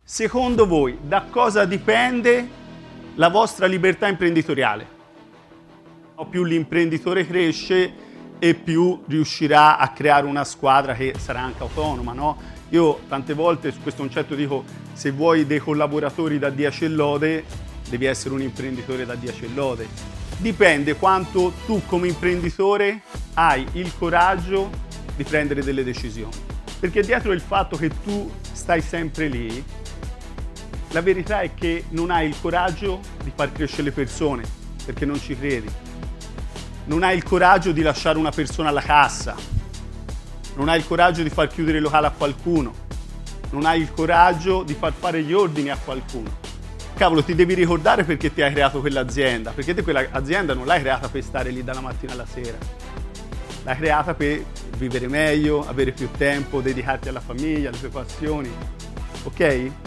Secondo voi, da cosa dipende la vostra libertà imprenditoriale? Più l'imprenditore cresce e più riuscirà a creare una squadra che sarà anche autonoma, no? Io tante volte su questo concetto dico, se vuoi dei collaboratori da 10 e lode, devi essere un imprenditore da 10 e lode. Dipende quanto tu come imprenditore hai il coraggio di prendere delle decisioni. Perché dietro il fatto che tu stai sempre lì, la verità è che non hai il coraggio di far crescere le persone, perché non ci credi. Non hai il coraggio di lasciare una persona alla cassa. Non hai il coraggio di far chiudere il locale a qualcuno. Non hai il coraggio di far fare gli ordini a qualcuno. Cavolo, ti devi ricordare perché ti hai creato quell'azienda, perché te quell'azienda non l'hai creata per stare lì dalla mattina alla sera. L'hai creata per vivere meglio, avere più tempo, dedicarti alla famiglia, alle tue passioni. Ok?